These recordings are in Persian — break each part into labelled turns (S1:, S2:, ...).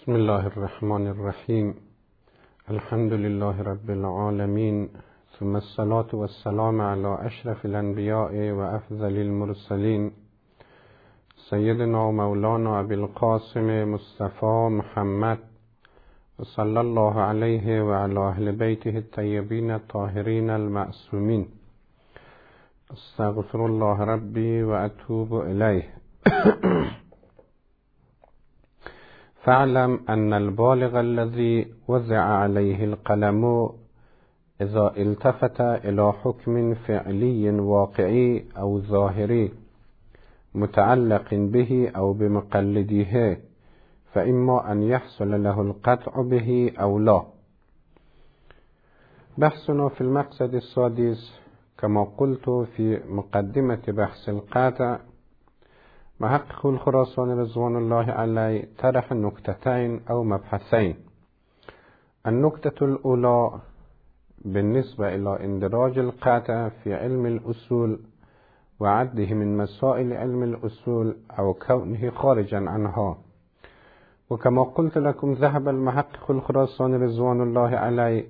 S1: بسم الله الرحمن الرحیم. الحمد لله رب العالمین، ثم الصلاة والسلام على اشرف الانبیاء و افضل المرسلین، سیدنا و مولانا ابی القاسم مصطفى محمد و صلی الله علیه و علی اهل بیته الطیبین الطاهرین المعصومین. استغفر الله ربی و اتوب الیه. فاعلم ان البالغ الذي وزع عليه القلم اذا التفت الى حكم فعلي واقعي او ظاهري متعلق به او بمقلديه فإما ان يحصل له القطع به او لا. بحثنا في المقصد السادس كما قلت في مقدمة بحث القطع، محقق الخراساني رضوان الله عليه طرح نكتتين أو مبحثين. النكتة الأولى بالنسبة إلى اندراج القطع في علم الأصول وعده من مسائل علم الأصول أو كونه خارجا عنها. وكما قلت لكم ذهب المحقق الخراساني رضوان الله عليه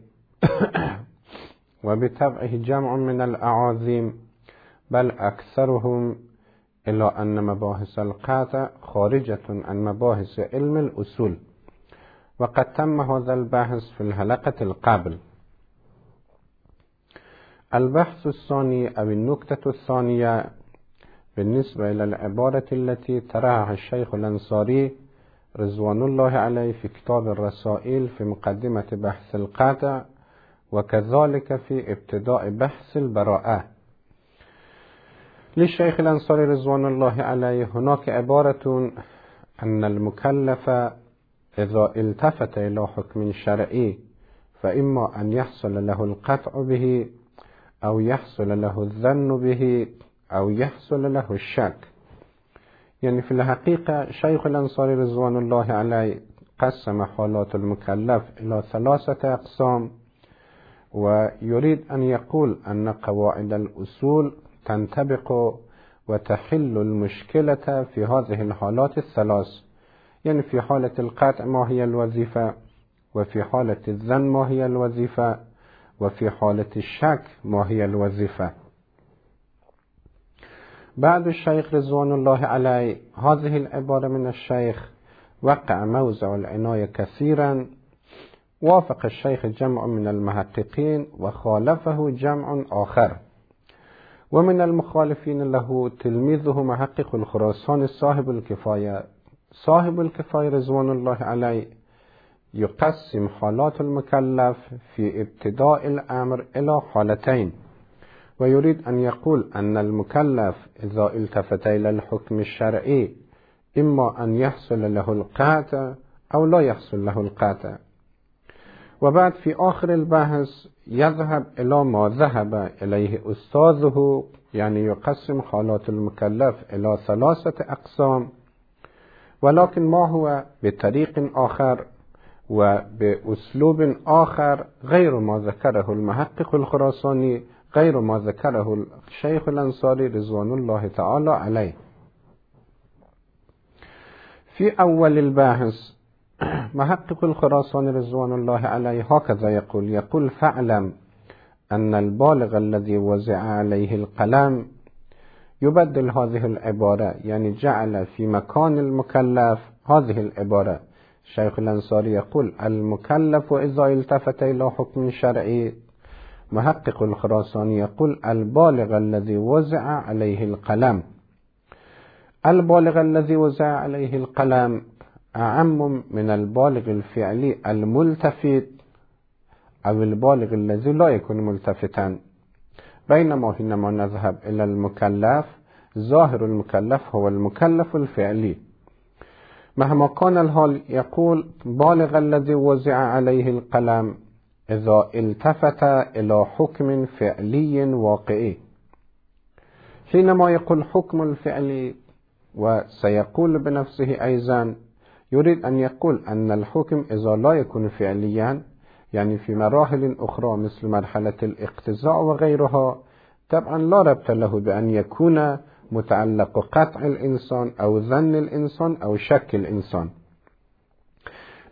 S1: وبطبعه جمع من الأعاظم بل أكثرهم إلى أن مباحث القطع خارجة عن مباحث علم الأصول، وقد تم هذا البحث في الحلقة القبل. البحث الثاني أو النكتة الثانية بالنسبة إلى العبارة التي طرحها الشيخ الأنصاري رضوان الله عليه في كتاب الرسائل في مقدمة بحث القطع، وكذلك في ابتداء بحث البراءة. للشيخ الأنصاري رضوان الله عليه هناك عبارة أن المكلف إذا التفت إلى حكم شرعي فإما أن يحصل له القطع به أو يحصل له الظن به أو يحصل له الشك. يعني في الحقيقة شيخ الأنصاري رضوان الله عليه قسم حالات المكلف إلى 3 أقسام، ويريد أن يقول أن قواعد الأصول تنطبق وتحل المشكلة في هذه الحالات الثلاث. يعني في حالة القطع ما هي الوظيفة، وفي حالة الظن ما هي الوظيفة، وفي حالة الشك ما هي الوظيفة. بعد الشيخ رضوان الله عليه هذه العبارة من الشيخ وقع موضع العناية كثيرا، وافق الشيخ جمع من المحققين وخالفه جمع آخر. ومن المخالفين له تلميذه محقق الخراساني صاحب الكفاية. صاحب الكفاية رضوان الله عليه يقسم حالات المكلف في ابتداء الأمر إلى حالتين، ويريد أن يقول أن المكلف إذا التفت إلى الحكم الشرعي إما أن يحصل له القطع أو لا يحصل له القطع. وبعد في آخر البحث يذهب إلى ما ذهب إليه أستاذه، يعني يقسم حالات المكلف إلى 3 أقسام، ولكن ما هو بطريق آخر وبأسلوب آخر غير ما ذكره المحقق الخراساني، غير ما ذكره الشيخ الأنصاري رضوان الله تعالى عليه. في أول البحث محقق الخراساني رضوان الله عليه هكذا يقول فاعلم أن البالغ الذي وزع عليه القلم، يبدل هذه العبارة، يعني جعل في مكان المكلف هذه العبارة. الشيخ الأنصاري يقول المكلف إذا التفت إلى حكم شرعي، محقق الخراساني يقول البالغ الذي وزع عليه القلم. البالغ الذي وزع عليه القلم أعم من البالغ الفعلي الملتفت أو البالغ الذي لا يكون ملتفتا، بينما حينما نذهب إلى المكلف ظاهر المكلف هو المكلف الفعلي. مهما كان الحال يقول بالغ الذي وزع عليه القلم إذا التفت إلى حكم فعلي واقعي. حينما يقول حكم الفعلي وسيقول بنفسه أيضا يريد أن يقول أن الحكم إذا لا يكون فعليا، يعني في مراحل أخرى مثل مرحلة الاقتضاء وغيرها، طبعا لا ربط له بأن يكون متعلق قطع الإنسان أو ظن الإنسان أو شك الإنسان.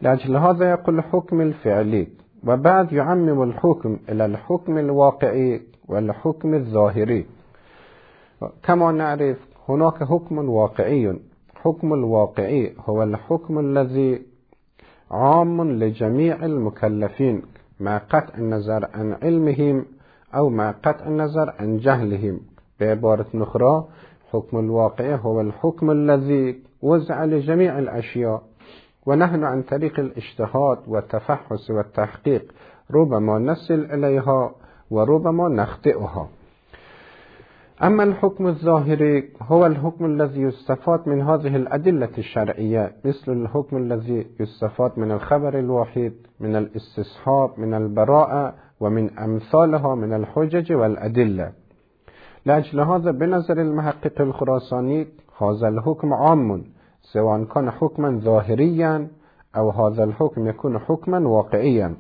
S1: لأجل هذا يقول الحكم الفعلي، وبعد يعمم الحكم إلى الحكم الواقعي والحكم الظاهري. كما نعرف هناك حكم واقعي. حكم الواقعي هو الحكم الذي عام لجميع المكلفين مع قطع النظر عن علمهم أو مع قطع النظر عن جهلهم. بعبارة أخرى، حكم الواقعي هو الحكم الذي وزع لجميع الأشياء، ونحن عن طريق الاجتهاد والتفحص والتحقيق ربما نصل إليها وربما نخطئها. أما الحكم الظاهري هو الحكم الذي يستفاد من هذه الأدلة الشرعية، مثل الحكم الذي يستفاد من الخبر الواحد، من الاستصحاب، من البراءة، ومن أمثالها من الحجج والأدلة. لأجل هذا بنظر المحقق الخراساني هذا الحكم عام، سواء كان حكما ظاهريا أو هذا الحكم يكون حكما واقعيا.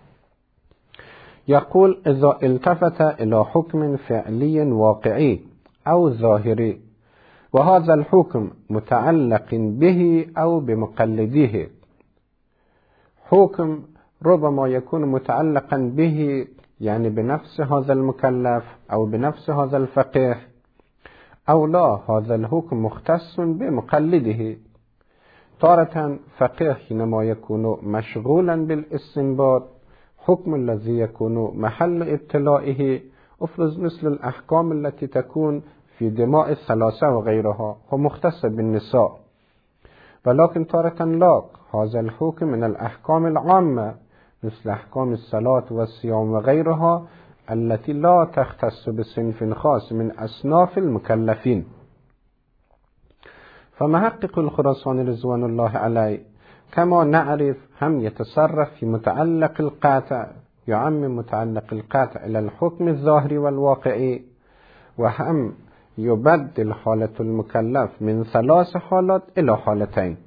S1: يقول: إذا التفت إلى حكم فعلي واقعي أو ظاهري وهذا الحكم متعلق به أو بمقلديه. حكم ربما يكون متعلقا به، يعني بنفس هذا المكلف أو بنفس هذا الفقيه، أو لا، هذا الحكم مختص بمقلده. تارة فقيه حينما يكون مشغولا بالاستنباط، حكم الذي يكون محل ابتلائه افرض مثل الأحكام التي تكون في دماء الثلاثة وغيرها، هو مختص بالنساء. ولكن تارة لا، هذا الحكم من الأحكام العامة مثل أحكام الصلاة والصيام وغيرها التي لا تختص بصنف خاص من أصناف المكلفين. فمحقق الخراساني رضوان الله عليه كما نعرف هم يتصرف في متعلق القاطع، يعمم متعلق القاطع إلى الحكم الظاهري والواقعي، وهم يبدل حالة المكلف من 3 حالات إلى حالتين.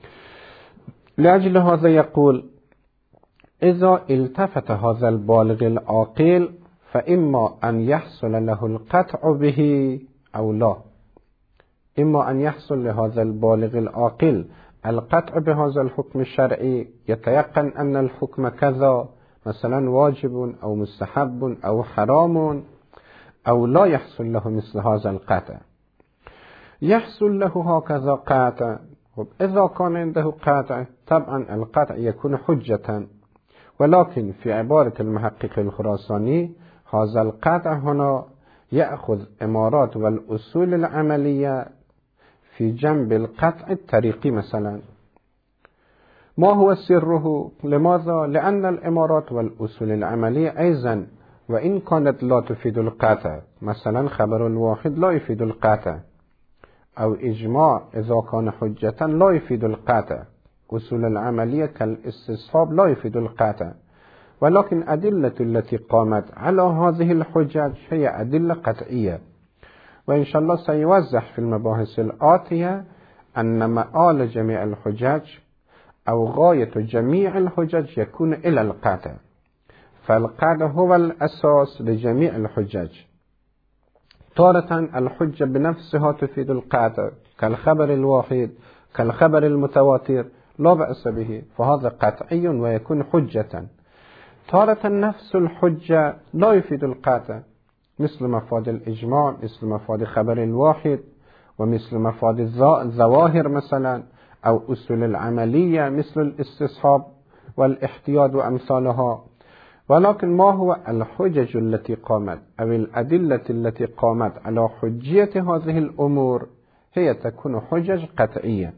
S1: لأجل هذا يقول: إذا التفت هذا البالغ العاقل فإما أن يحصل له القطع به أو لا. إما أن يحصل لهذا البالغ العاقل القطع بهذا الحكم الشرعي، يتيقن أن الحكم كذا مثلا واجب أو مستحب أو حرام، أو لا يحصل له مثل هذا القطع. يحصل له هكذا قطع، إذا كان عنده قطع طبعا القطع يكون حجة، ولكن في عبارة المحقق الخراساني هذا القطع هنا يأخذ إمارات والأصول العملية في جنب القطع الطريقي مثلا. ما هو سره؟ لماذا؟ لأن الإمارات والأصول العملية أيضا وإن كانت لا تفيد القطع، مثلا خبر الواحد لا يفيد القطع، أو إجماع إذا كان حجة لا يفيد القطع، أصول العملية كالاستصحاب لا يفيد القطع، ولكن أدلة التي قامت على هذه الحجج هي أدلة قطعية. وإن شاء الله سيوضح في المباحث الآتية أن مآل جميع الحجج أو غاية جميع الحجج يكون إلى القطع، فالقطع هو الأساس لجميع الحجج. تارة الحجة بنفسها تفيد القطع كالخبر الواحد كالخبر المتواتر لا بأس به، فهذا قطعي ويكون حجة. تارة نفس الحجة لا يفيد القطع، مثل مفاد الإجماع، مثل مفاد خبر الواحد، ومثل مفاد الظواهر مثلا، أو أصول العملية مثل الاستصحاب والاحتياط وأمثالها. ولكن ما هو الحجج التي قامت أو الأدلة التي قامت على حجية هذه الأمور؟ هي تكون حجج قطعية.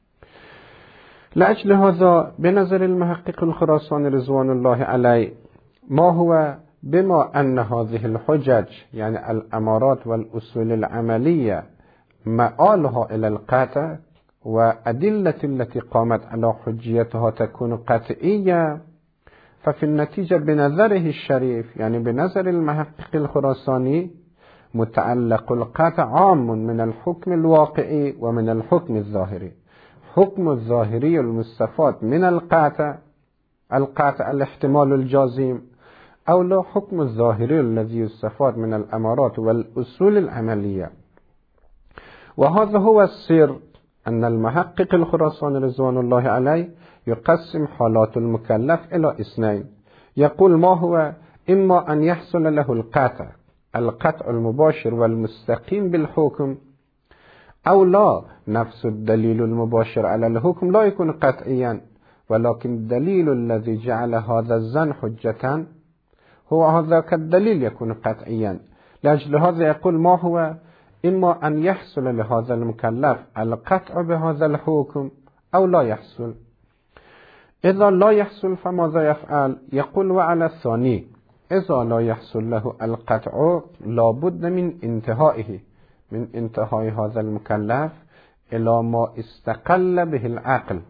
S1: لأجل هذا بنظر المحقق الخراساني رضوان الله عليه، ما هو بما أن هذه الحجج يعني الأمارات والأصول العملية مآلها إلى القطع، وأدلة التي قامت على حجيتها تكون قطعية، ففي النتيجة بنظره الشريف يعني بنظر المحقق الخراساني متعلق القطع عام من الحكم الواقعي ومن الحكم الظاهري. حكم الظاهري المستفاد من القطع الاحتمال الجازم، أو لا حكم الظاهري الذي يستفاد من الأمارات والأصول العملية. وهذا هو السر، أن المحقق الخراساني رضوان الله عليه يقسم حالات المكلف إلى اثنين. يقول ما هو؟ إما أن يحصل له القطع المباشر والمستقيم بالحكم، أو لا، نفس الدليل المباشر على الحكم لا يكون قطعيا، ولكن الدليل الذي جعل هذا الظن حجة هو هذا الدليل يكون قطعيا. لأجل هذا يقول ما هو؟ إما أن يحصل لهذا المكلف القطع بهذا الحكم أو لا يحصل. إذا لا يحصل فماذا يفعل؟ يقول وعلى الثاني، إذا لا يحصل له القطع لابد من انتهائه، من انتهاء هذا المكلف إلى ما استقل به العقل،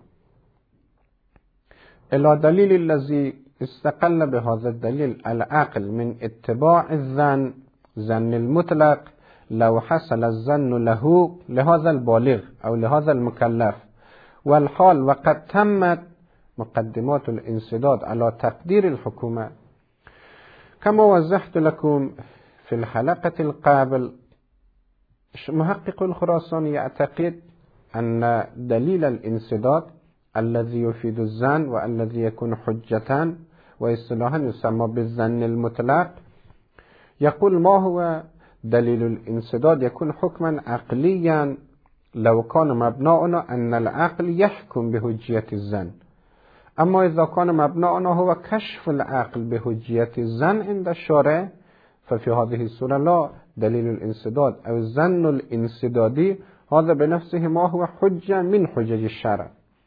S1: إلى دليل الذي استقل بهذا الدليل العقل من اتباع الظن، ظن المطلق. لو حصل الظن له لهذا البالغ أو لهذا المكلف والحال وقد تمت مقدمات الانسداد على تقدير الحكومة، كما وضحت لكم في الحلقة القابل، محقق الخراساني يعتقد أن دليل الانسداد الذي يفيد الظن والذي يكون حجة واصطلاحا يسمى بالظن المطلق، يقول ما هو؟ دليل الانسداد يكون حكما عقليا لو كان مبناؤنا أن العقل يحكم بحجية الظن. أما إذا كان مبناؤنا هو كشف العقل بحجية الظن عند الشارع، ففي هذه الصورة لا، دليل الانسداد أو الظن الانسدادي هذا بنفسه ما هو حجة من حجج الشرع.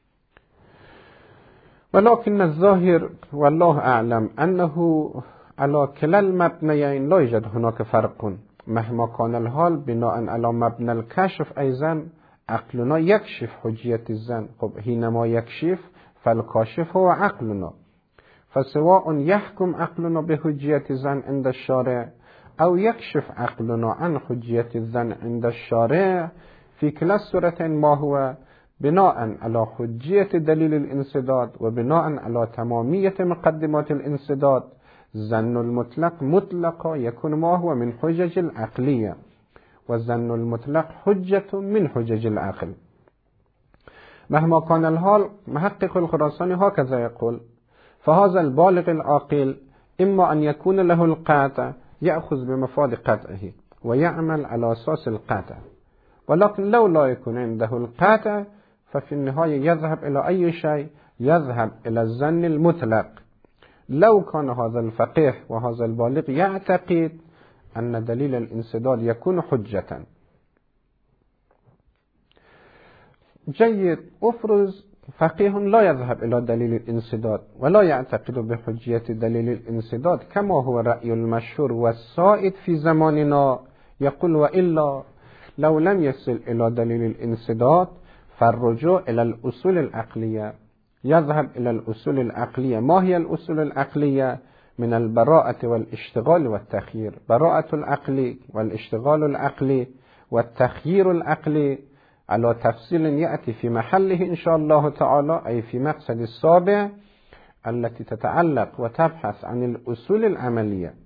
S1: ولكن الظاهر والله أعلم أنه على كلا المبنيين لا يوجد هناك فرق، مهما كان الحال بناء على مبنى الكشف أيضا عقلنا يكشف حجية الظن. خب حينما يكشف فالكاشف هو عقلنا، فسواء يحكم عقلنا بحجية الظن عند الشارع أو يكشف عقلنا عن حجية الظن عند الشارع، في كلا الصورتين ما هو؟ بناء على حجية دليل الانسداد وبناء على تمامية مقدمات الانسداد، الظن المطلق مطلقا يكون ما هو؟ من حجج العقلية، والظن المطلق حجة من حجج العقل. مهما كان الحال محقق الخراساني هكذا يقول: فهذا البالغ العاقل إما أن يكون له القطع يأخذ بمفاد قطعه ويعمل على أساس القطع، ولكن لو لا يكون عنده القطع ففي النهاية يذهب إلى أي شيء؟ يذهب إلى الظن المطلق. لو كان هذا الفقيه وهذا البالغ يعتقد أن دليل الانسداد يكون حجة. جيد، أفرض فقيه لا يذهب إلى دليل الانسداد ولا يعتقد بحجية دليل الانسداد كما هو رأي المشهور والسائد في زماننا، يقول وإلا لو لم يصل إلى دليل الانسداد فالرجوع إلى الأصول العقلية، يذهب إلى الأصول العقلية. ما هي الأصول العقلية؟ من البراءة والاشتغال والتخيير، براءة العقل والاشتغال العقلي والتخيير العقلي على تفصيل يأتي في محله إن شاء الله تعالى، أي في مقصد السابع التي تتعلق وتبحث عن الأصول العملية.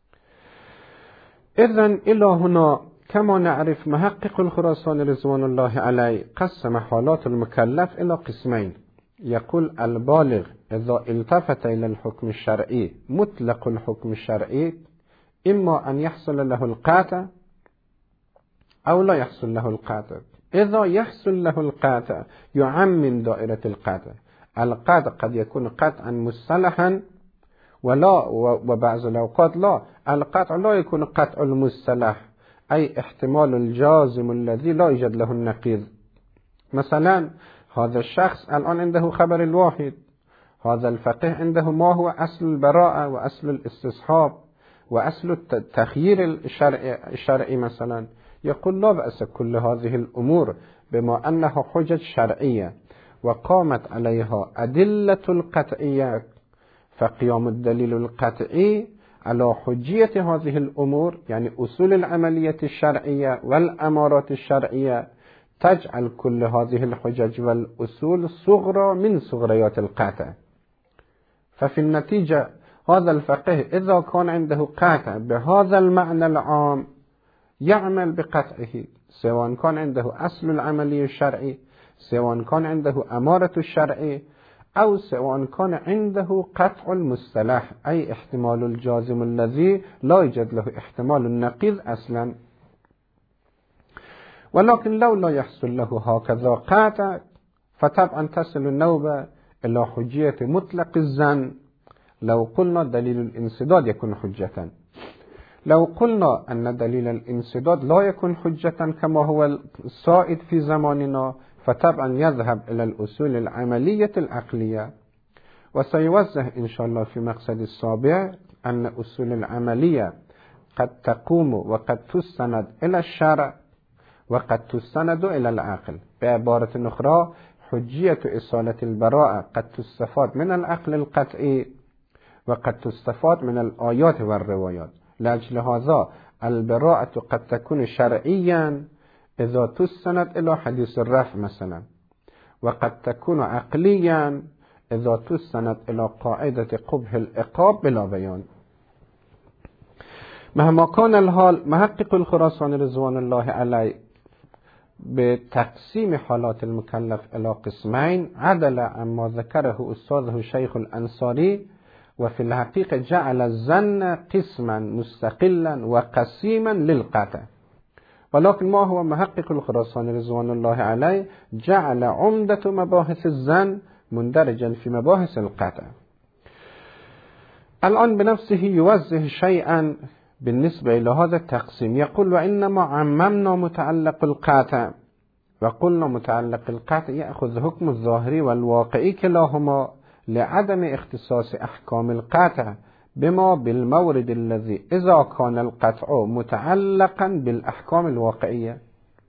S1: إذن إلى هنا كما نعرف محقق الخراساني رضوان الله عليه قسم حالات المكلف إلى قسمين. يقول البالغ إذا التفت إلى الحكم الشرعي مطلق الحكم الشرعي إما أن يحصل له القطع أو لا يحصل له القطع. إذا يحصل له القطع يعمم دائرة القطع. القطع قد يكون قطعا مصطلحا وبعض الأوقات لا، القطع لا يكون قطع المصطلح، أي احتمال الجازم الذي لا يوجد له النقيض. مثلا هذا الشخص الآن عنده خبر الواحد، هذا الفقيه عنده ما هو أصل البراءة وأصل الاستصحاب وأصل التخيير الشرعي مثلا، يقول لا بأس كل هذه الأمور بما أنها حجج شرعية وقامت عليها أدلة القطعيات، فقيام الدليل القطعي على حجية هذه الأمور يعني أصول العملية الشرعية والأمارات الشرعية تجعل كل هذه الحجج والأصول صغرى من صغريات القطع. ففي النتيجة هذا الفقيه إذا كان عنده قطع بهذا المعنى العام يعمل بقطعه، سواء كان عنده أصل العملية الشرعي، سواء كان عنده أمارة الشرعي، أو سواء كان عنده قطع المصطلح أي احتمال الجازم الذي لا يوجد له احتمال النقيض أصلا. ولكن لو لا يحصل له هكذا قطع فطبعا تصل النوبة إلى حجية مطلق الظن. لو قلنا دليل الانسداد يكون حجة، لو قلنا أن دليل الانسداد لا يكون حجة كما هو السائد في زماننا فطبعا يذهب إلى الأصول العملية العقلية. وسيوضح إن شاء الله في مقصد السابع أن أصول العملية قد تقوم وقد تستند إلى الشرع وقد تستند إلى العقل. بعبارة أخرى حجية إصالة البراءة قد تستفاد من العقل القطعي وقد تستفاد من الآيات والروايات. لأجل هذا البراءة قد تكون شرعيا إذا تستند إلى حديث الرفع مثلا، وقد تكون عقليا إذا تستند إلى قاعدة قبح العقاب بلا بيان. مهما كان الحال محقق الخراساني رضوان الله عليه بتقسيم حالات المكلف إلى قسمين عدل عما ذكره أستاذه شيخ الأنصاري، وفي الحقيقة جعل الظن قسما مستقلا وقسيما للقطع. ولكن ما هو محقق الخراساني رضوان الله عليه جعل عمدة مباحث الظن مندرجا في مباحث القطع. الآن بنفسه يوضح شيئا بالنسبة إلى هذا التقسيم. يقول وإنما عممنا متعلق القطع، وقلنا متعلق القطع يأخذ حكم الظاهري والواقعي كلاهما لعدم اختصاص أحكام القطع بما بالمورد الذي إذا كان القطع متعلقا بالأحكام الواقعية.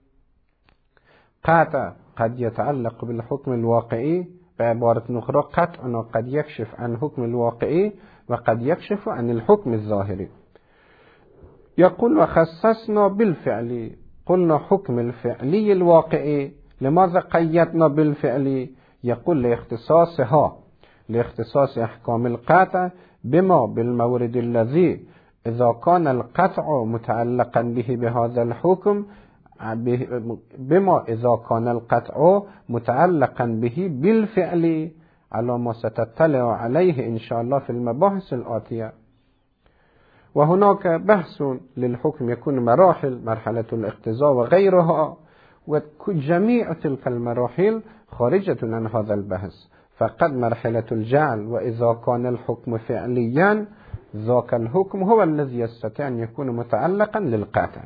S1: قطع قد يتعلق بالحكم الواقعي، بعبارة أخرى قطعنا قد يكشف عن حكم الواقعي وقد يكشف عن الحكم الظاهري. يقول وخصصنا بالفعل، قلنا حكم الفعلي الواقعي. لماذا قيدنا بالفعل؟ يقول لاختصاص أحكام القطع بما بالمورد الذي إذا كان القطع متعلقا به بهذا الحكم بما إذا كان القطع متعلقا به بالفعل على ما ستطلع عليه إن شاء الله في المباحث الآتية. وهناك بحث للحكم يكون مراحل، مرحلة الاقتضاء وغيرها، وجميع تلك المراحل خارجة عن هذا البحث. فقد مرحلة الجعل وإذا كان الحكم فعليا ذاك الحكم هو الذي يستطيع أن يكون متعلقا للقطع.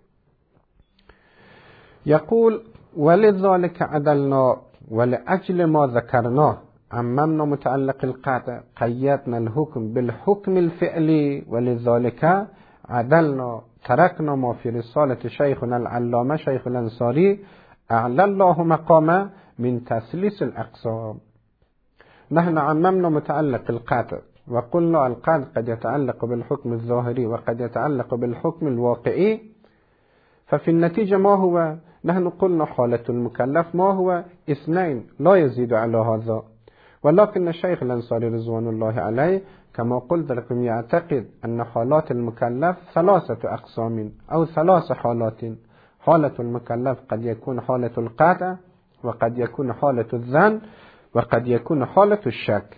S1: يقول ولذلك عدلنا ولأجل ما ذكرناه عممنا متعلق القطع قيدنا الحكم بالحكم الفعلي، ولذلك عدلنا تركنا ما في رسالة شيخنا العلامة شيخ الأنصاري أعلى الله مقامه من تثليث الأقسام. نحن عممنا متعلق القطع وقلنا القطع قد يتعلق بالحكم الظاهري وقد يتعلق بالحكم الواقعي. ففي النتيجة ما هو؟ نحن قلنا حالة المكلف ما هو؟ اثنين لا يزيد على هذا. ولكن الشيخ الأنصاري رضوان الله عليه كما قلت لكم يعتقد أن حالات المكلف ثلاثة أقسام أو ثلاث حالات. حالة المكلف قد يكون حالة القطع وقد يكون حالة الظن وقد يكون حالة الشك.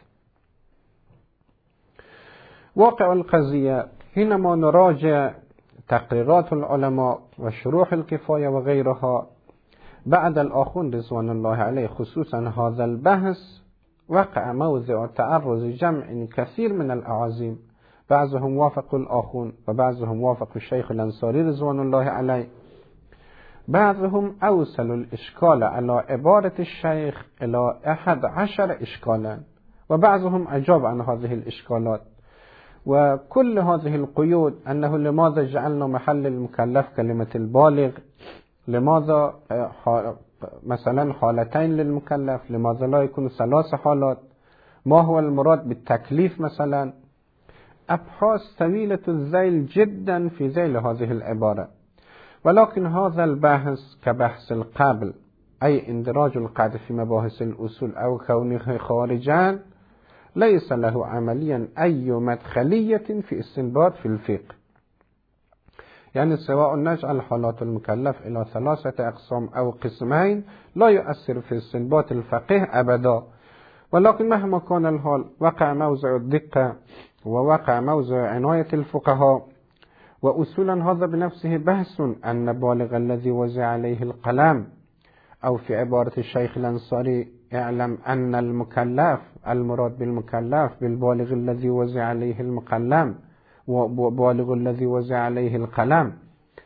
S1: واقع القضية حينما نراجع تقريرات العلماء وشروح الكفاية وغيرها بعد الآخون رضوان الله عليه خصوصا هذا البحث وقع موضع تعرض جمع كثير من الأعاظيم، بعضهم وافق الآخون وبعضهم وافق الشيخ الأنصاري رضوان الله عليه. بعضهم أوصلوا الإشكال على عبارة الشيخ إلى 11 إشكالا، وبعضهم أجاب عن هذه الإشكالات. وكل هذه القيود أنه لماذا جعلنا محل المكلف كلمة البالغ، لماذا مثلا حالتين للمكلف، لماذا لا يكون ثلاث حالات، ما هو المراد بالتكليف مثلا. أبحاث طويلة الذيل جدا في ذيل هذه العبارة. ولكن هذا البحث كبحث القبل أي اندراج القاعدة في مباحث الأصول أو كونه خارجا ليس له عمليا أي مدخلية في استنباط في الفقه. يعني سواء نجعل حالات المكلف إلى 3 أقسام أو قسمين لا يؤثر في استنباط الفقه أبدا. ولكن مهما كان الحال وقع موضع الدقة ووقع موضع عناية الفقهاء، وأصولا هذا بنفسه بحث أن بالغ الذي وزع عليه القلم، أو في عبارة الشيخ الأنصاري اعلم أن المكلف، المراد بالمكلف بالبالغ الذي وزع عليه القلم وبالغ الذي وزع عليه القلم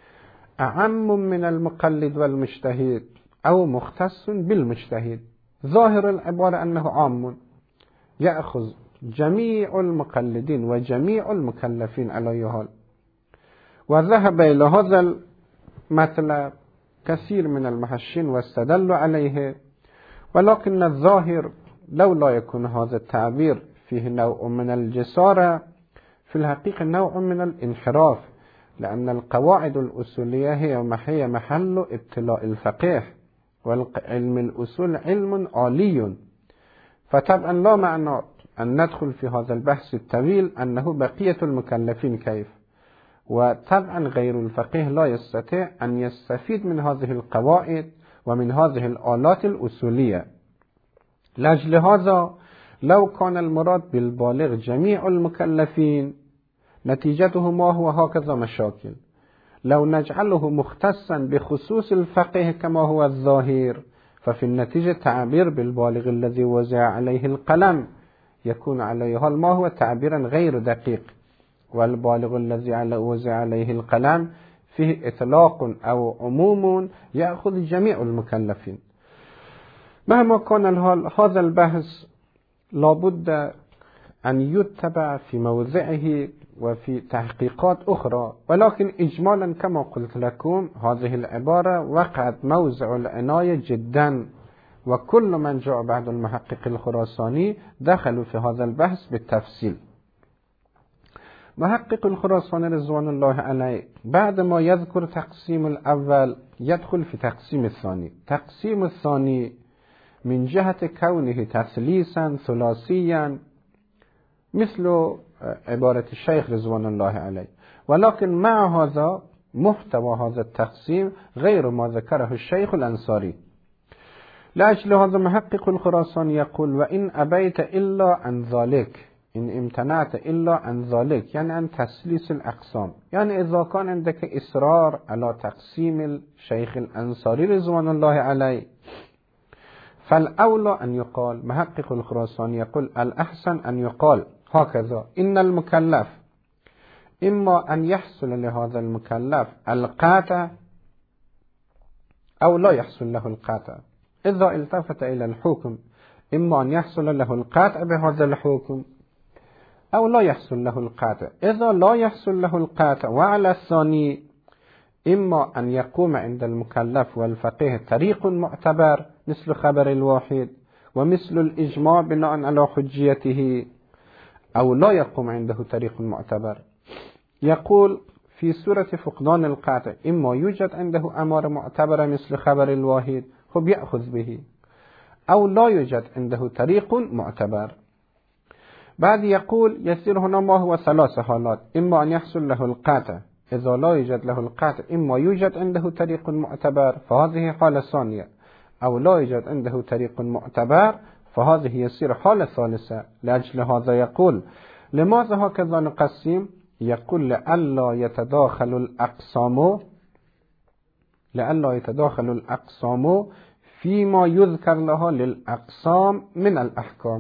S1: أعم من المقلد والمجتهد أو مختص بالمجتهد. ظاهر العبارة أنه عام يأخذ جميع المقلدين وجميع المكلفين على أي حال. وذهب إلى هذا المطلب كثير من المحشين واستدلوا عليه، ولكن الظاهر لولا يكون هذا التعبير فيه نوع من الجسارة، في الحقيقة نوع من الانحراف، لأن القواعد الأصولية هي محل ابتلاء الفقيه، والعلم الأصول علم عالي، فطبعا لا معنى أن ندخل في هذا البحث الطويل أنه بقية المكلفين كيف، وطبعا غير الفقيه لا يستطيع أن يستفيد من هذه القواعد ومن هذه الآلات الأصولية. لأجل هذا لو كان المراد بالبالغ جميع المكلفين نتيجته ما هو هكذا مشاكل. لو نجعله مختصا بخصوص الفقيه كما هو الظاهر، ففي النتيجة تعبير بالبالغ الذي وزع عليه القلم يكون عليه ما هو تعبيرا غير دقيق، والبالغ الذي وزع عليه القلم فيه إطلاق أو عموم يأخذ جميع المكلفين. مهما كان الحال هذا البحث لابد أن يتبع في موضعه وفي تحقيقات أخرى، ولكن إجمالا كما قلت لكم هذه العبارة وقعت موضع العناية جدا، وكل من جاء بعد المحقق الخراساني دخلوا في هذا البحث بالتفصيل. محقق الخراساني رضوان الله عليه بعد ما يذكر تقسيم الأول يدخل في تقسيم الثاني. تقسيم الثاني من جهة كونه تثليثا ثلاثيا مثل عبارة الشيخ رضوان الله عليه، ولكن مع هذا محتوى هذا التقسيم غير ما ذكره الشيخ الأنصاري. لأجل هذا محقق الخراساني يقول وإن أبيت إلا عن ذلك، إن امتنعت إلا عن ذلك، يعني عن تثليث الأقسام، يعني إذا كان عندك إصرار على تقسيم الشيخ الأنصاري رضوان الله عليه فالأولى أن يقال، محقق الخراساني يقول الأحسن أن يقال هكذا: إن المكلف إما أن يحصل لهذا المكلف القاطع أو لا يحصل له القاطع. إذا التفت إلى الحكم إما أن يحصل له القاطع بهذا الحكم أو لا يحصل له القاطع. إذا لا يحصل له القاطع وعلى الثاني إما أن يقوم عند المكلف والفقيه طريق معتبر مثل خبر الواحد ومثل الإجماع بناء على حجيته، أو لا يقوم عنده طريق معتبر. يقول في سورة فقدان القاطع إما يوجد عنده أمر معتبرة مثل خبر الواحد خب يأخذ به، أو لا يوجد عنده طريق معتبر. بعد يقول يصير هنا ما هو ثلاث حالات: إما أن يحصل له القاطع، إذا لا يوجد له القاطع إما يوجد عنده طريق معتبر فهذه حالة ثانية، أو لا يوجد عنده طريق معتبر فهذه يصير حالة ثالثة. لأجل هذا يقول لماذا هكذا نقسم؟ يقول لئلا يتداخل الأقسام فيما يذكر لها للأقسام من الأحكام.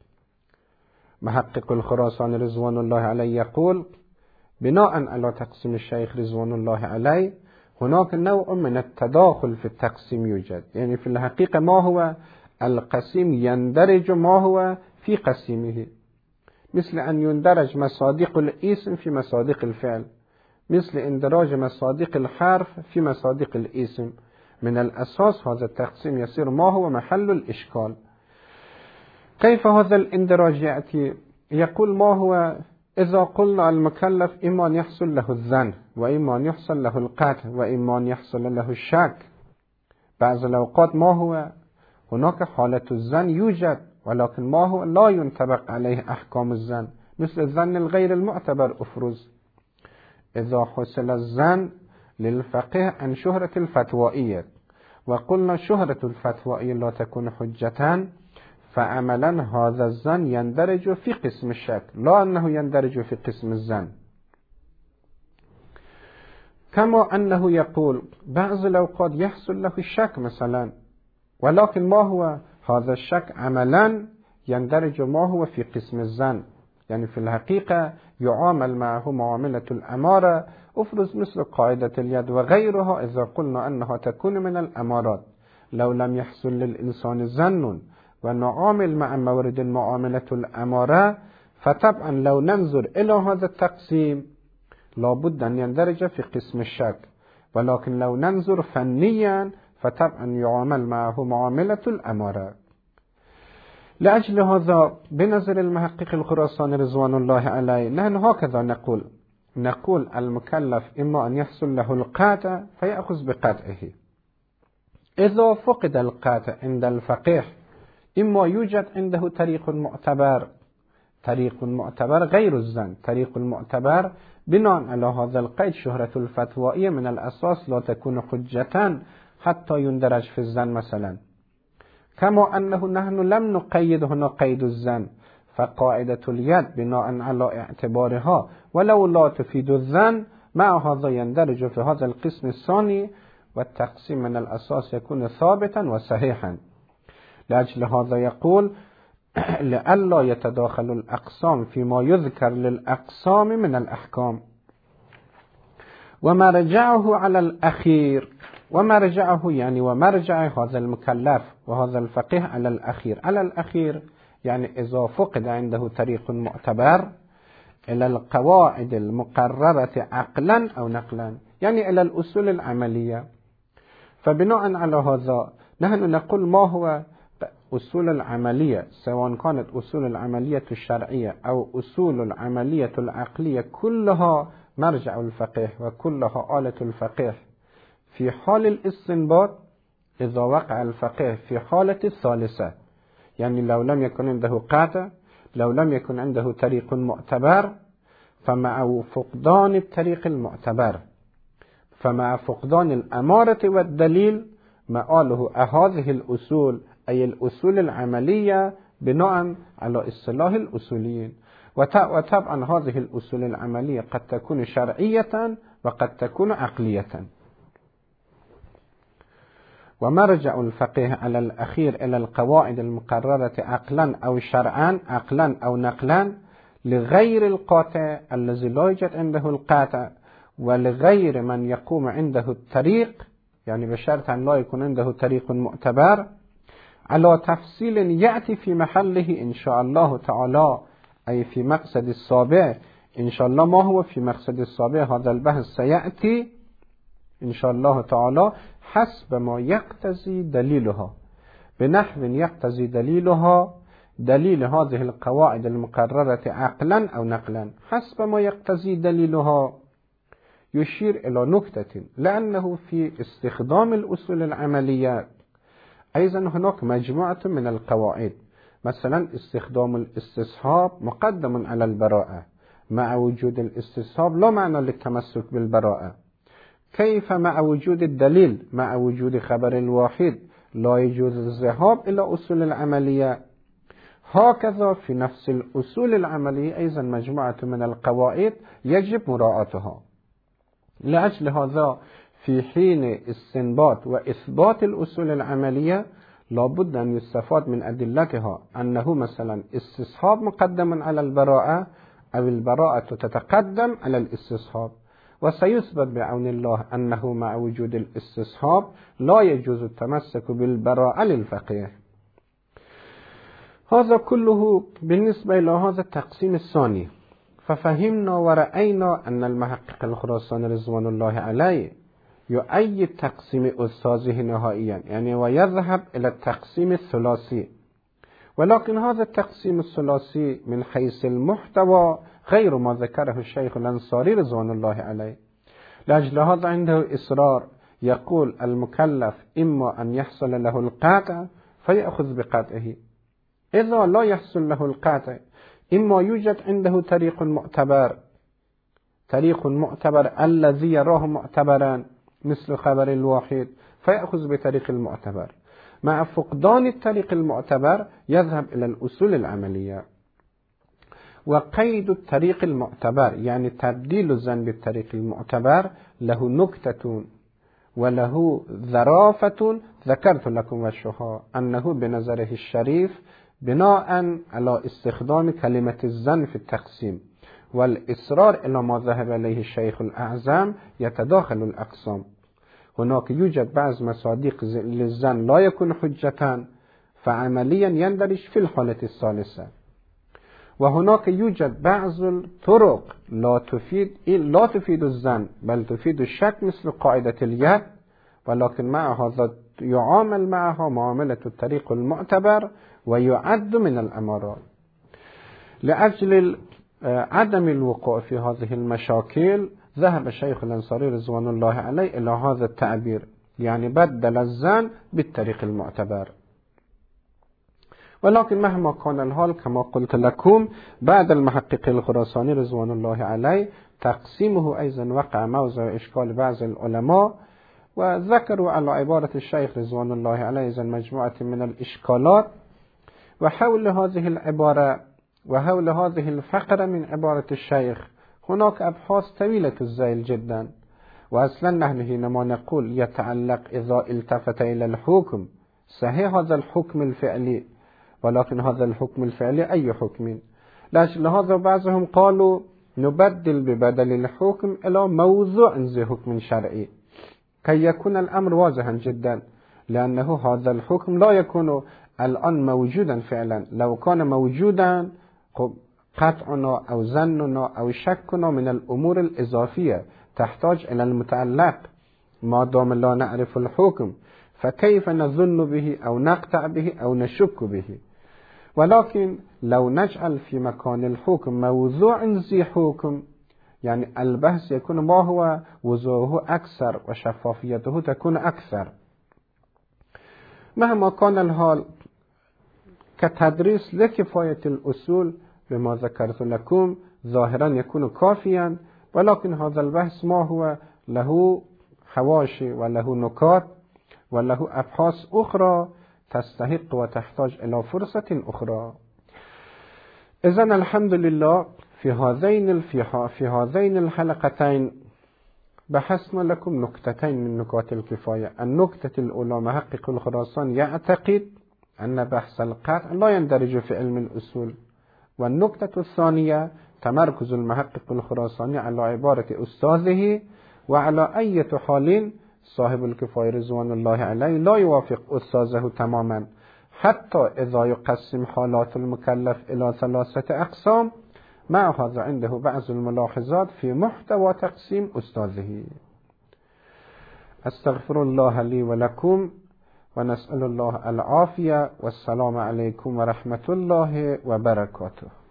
S1: محقق الخراساني رضوان الله عليه يقول بناء على تقسيم الشيخ رضوان الله عليه هناك نوع من التداخل في التقسيم يوجد، يعني في الحقيقة ما هو القسيم يندرج ما هو في قسيمه، مثل أن يندرج مصادق الاسم في مصادق الفعل، مثل اندراج مصادق الحرف في مصادق الاسم. من الأساس هذا التقسيم يصير ما هو محل الإشكال. كيف هذا الاندراج يأتي؟ يقول ما هو إذا قلنا المكلف إما أن يحصل له الظن وإما أن يحصل له القطع وإما أن يحصل له الشك. بعض الأوقات ما هو هناك حالة الظن يوجد، ولكن ما هو لا ينطبق عليه أحكام الظن، مثل الظن الغير المعتبر أفرز. إذا حصل الظن للفقيه عن شهرة الفتوائية، وقلنا شهرة الفتوائية لا تكون حجة، فعملا هذا الظن يندرج في قسم الشك لا أنه يندرج في قسم الظن. كما أنه يقول بعض الأوقات يحصل له الشك مثلا، ولكن ما هو هذا الشك عملا يندرج ما هو في قسم الظن، يعني في الحقيقة يعامل معه معاملة الأمارة. أفرز مثل قاعدة اليد وغيرها إذا قلنا أنها تكون من الأمارات لو لم يحصل للإنسان ظن ونعامل مع مورد المعاملة الأمارة، فطبعا لو ننظر إلى هذا التقسيم لابد أن يندرج في قسم الشك، ولكن لو ننظر فنيا فطبعا يعامل معه معاملة الأمارة. لأجل هذا بنظر المحقق الخراساني رضوان الله عليه نحن هكذا نقول المكلف إما أن يحصل له القاطع فيأخذ بقاطعه. إذا فقد القاطع عند الفقيه إما يوجد عنده طريق معتبر غير الظن. طريق المعتبر بناء على هذا القيد شهرة الفتوائية من الأساس لا تكون حجة حتى يندرج في الظن مثلا، كما أنه نحن لم نقيد هنا قيد الظن، فقاعدة اليد بناء على اعتبارها ولو لا تفيد الظن مع هذا يندرج في هذا القسم الثاني، والتقسيم من الأساس يكون ثابتا وصحيحا. لأجل هذا يقول لئلا يتداخل الأقسام فيما يذكر للأقسام من الأحكام. ومرجعه على الأخير، ومرجعه يعني ومرجع هذا المكلف وهذا الفقيه على الأخير يعني إذا فقد عنده طريق معتبر إلى القواعد المقررة عقلا أو نقلا، يعني إلى الأصول العملية. فبناء على هذا نحن نقول ما هو أصول العملية، سواء كانت أصول العملية الشرعية أو أصول العملية العقلية، كلها مرجع الفقيه وكلها آلة الفقيه في حال الاستنباط إذا وقع الفقيه في حالة الثالثة، يعني لو لم يكن عنده قاطع، لو لم يكن عنده طريق معتبر، فمع فقدان الطريق المعتبر، فمع فقدان الأمارة والدليل مآله هذه الأصول أي الأصول العملية بناء على اصطلاح الأصوليين. وطبعا هذه الأصول العملية قد تكون شرعية وقد تكون عقلية. ومرجع الفقيه على الأخير إلى القواعد المقررة عقلا أو شرعا، عقلا أو نقلا، لغير القاطع الذي لا يوجد عنده القاطع ولغير من يقوم عنده الطريق، يعني بشرط أن لا يكون عنده طريق معتبر، على تفصيل يأتي في محله إن شاء الله تعالى، أي في مقصد السابع إن شاء الله. ما هو في مقصد السابع؟ هذا البحث سيأتي إن شاء الله تعالى حسب ما يقتضي دليلها، بنحو يقتضي دليلها دليل هذه القواعد المقررة عقلا أو نقلا، حسب ما يقتضي دليلها. يشير إلى نكتة، لأنه في استخدام الأصول العملية أيضا هناك مجموعة من القواعد، مثلا استخدام الاستصحاب مقدم على البراءة، مع وجود الاستصحاب لا معنى للتمسك بالبراءة. كيف مع وجود الدليل، مع وجود خبر الواحد لا يجوز الذهاب إلى أصول العملية. هكذا في نفس الأصول العملية أيضا مجموعة من القواعد يجب مراعاتها. لأجل هذا في حين استنباط وإثبات الأصول العملية لابد أن يستفاد من أدلتها أنه مثلا استصحاب مقدم على البراءة أو البراءة تتقدم على الاستصحاب، وسيثبت بعون الله أنه مع وجود الاستصحاب لا يجوز التمسك بالبراءة للفقيه. هذا كله بالنسبة إلى هذا التقسيم الثاني. ففهمنا ورأينا أن المحقق الخراساني رضوان الله عليه يؤيد تقسيم أستاذه نهائيا، يعني ويذهب إلى التقسيم الثلاثي، ولكن هذا التقسيم الثلاثي من حيث المحتوى غير ما ذكره الشيخ الأنصاري رضوان الله عليه. لأجل هذا عنده إصرار، يقول المكلف إما أن يحصل له القاطع فيأخذ بقاطعه، إذا لا يحصل له القاطع إما يوجد عنده طريق معتبر الذي يراه معتبرا مثل خبر الواحد فيأخذ بطريق المعتبر، مع فقدان الطريق المعتبر يذهب إلى الأصول العملية. وقيد الطريق المعتبر يعني تبديل الظن بالطريق المعتبر له نكتة وله ظرافة ذكرت لكم وجهها أنه بنظره الشريف بناء على استخدام كلمة الظن في التقسيم والإصرار إلى ما ذهب إليه الشيخ الأعظم يتداخل الأقسام. هناك يوجد بعض مصادق للظن لا يكون حجة فعمليا يندرج في الحالة الثالثة، وهناك يوجد بعض الطرق لا تفيد الظن بل تفيد الشك مثل قاعدة اليد، ولكن مع هذا يعامل معها معاملة الطريق المعتبر ويعد من الأمارات. لأجل عدم الوقوع في هذه المشاكل ذهب الشيخ الأنصاري رضوان الله عليه إلى هذا التعبير، يعني بدل الظن بالطريق المعتبر. ولكن مهما كان الحال كما قلت لكم بعد المحقق الخراساني رضوان الله عليه تقسيمه أيضا وقع موضع إشكال بعض العلماء، وذكروا على عبارة الشيخ رضوان الله عليه أيضا مجموعة من الإشكالات. وحول هذه العبارة وحول هذه الفقرة من عبارة الشيخ هناك أبحاث طويلة الذيل جدا. وأصلا نحن حينما نقول يتعلق إذا التفت إلى الحكم صحيح هذا الحكم الفعلي، ولكن هذا الحكم الفعلي أي حكم؟ لهذا بعضهم قالوا نبدل ببدل الحكم إلى موضوع ذي حكم شرعي كي يكون الأمر واضحا جدا، لأنه هذا الحكم لا يكون الآن موجودا فعلا. لو كان موجودا قطعنا أو ظننا أو شكنا من الأمور الإضافية تحتاج إلى المتعلق، ما دام لا نعرف الحكم فكيف نظن به أو نقطع به أو نشك به. ولكن لو نجعل في مكان الحكم موضوع ذي حكم يعني البحث يكون ما هو وضوحه أكثر وشفافيته تكون أكثر. مهما كان الحال كتدريس لكفاية الأصول بما ذكرت لكم ظاهرا يكون كافيا، ولكن هذا البحث ما هو له حواشي وله نكات وله أبحاث أخرى تستحق وتحتاج إلى فرصة أخرى. إذن الحمد لله في هذين الحلقتين بحثنا لكم نكتتين من نكات الكفاية. النكتة الأولى محقق الخراساني يعتقد أن بحث القطع لا يندرج في علم الأصول، والنكتة الثانية تمركز المحقق الخراساني على عبارة أستاذه وعلى أي حال صاحب الكفاية رضوان الله عليه لا يوافق أستاذه تماما حتى إذا يقسم حالات المكلف إلى 3 أقسام. مع هذا عنده بعض الملاحظات في محتوى تقسيم أستاذه. أستغفر الله لي ولكم ونسأل الله العافية، والسلام عليكم ورحمة الله وبركاته.